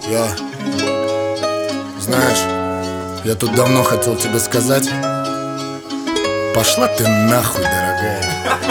Знаешь, я тут давно хотел тебе сказать: пошла ты нахуй, дорогая.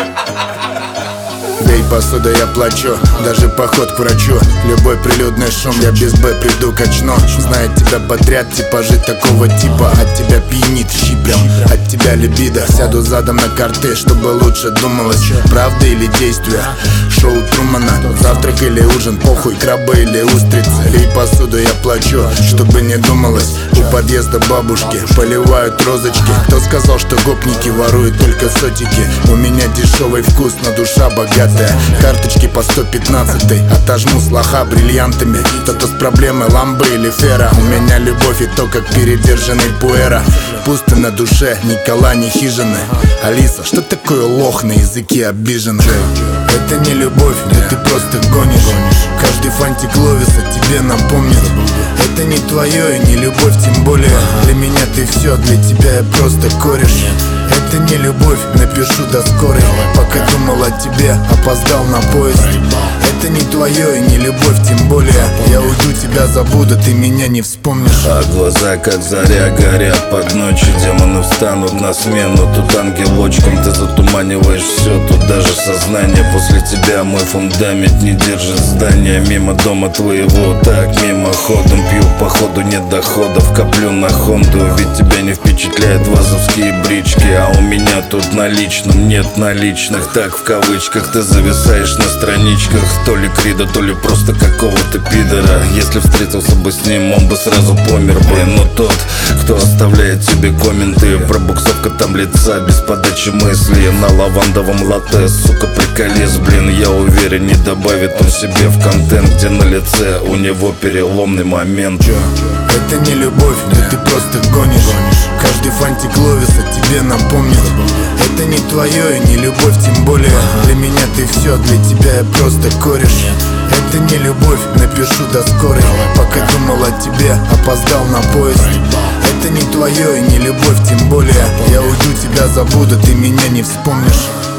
Да и посуда я плачу, даже поход к врачу. Любой прилюдный шум, я без Б приду качну. Знает тебя подряд, типажи такого типа. От тебя пьянит щиплем, от тебя либидо. Сяду задом на карты, чтобы лучше думалось, правда или действие. Шоу Трумана, завтрак или ужин, похуй, крабы или устрицы. Лей посуду я плачу, чтобы не думалось. У подъезда бабушки поливают розочки. Кто сказал, что гопники воруют только сотики? У меня дешевый вкус, но душа богатая. Карточки по 115-й, отожму с лоха бриллиантами. Кто-то с проблемой ламбы или фера. У меня любовь и то, как передержанный пуэра. Пусто на душе, ни кола, ни хижины. Алиса, что такое лох на языке обиженный? Это не любовь, да ты просто гонишь. Каждый фантик Ловиса тебе напомнит. Это не твое и не любовь, тем более для меня ты все, для тебя я просто кореш. Это не любовь, напишу до скорой. Пока думал о тебе, опоздал на поезд. Это не твое и не любовь, тем более я уйду, тебя забуду, ты меня не вспомнишь. А глаза как заря горят под ночью. Демоны встанут на смену. Тут ангелочком ты затуманиваешь все. Тут даже сознание после тебя мой фундамент не держит здания. Мимо дома твоего, так мимоходом пью, походу нет доходов. Коплю на Хонду, ведь тебя не впечатляют вазовские брички. А у меня тут наличным нет наличных. Так в кавычках ты зависаешь на страничках. То ли Крида, то ли просто какого-то пидора. Если встретился бы с ним, он бы сразу помер бы. Но тот, кто оставляет тебе комменты, пробуксовка там лица без подачи мысли. На лавандовом латте, сука, приколись, блин. Я уверен, не добавит он себе в контент, где на лице у него переломный момент. Это не любовь, да ты просто гонишь. Каждый фантик Ловиса тебе напомнит. Это не твое и не любовь, тем более для меня ты все, для тебя я просто кореш. Это не любовь, напишу до скорой. Пока думал о тебе, опоздал на поезд. Это не твое и не любовь, тем более я уйду, тебя забуду, ты меня не вспомнишь.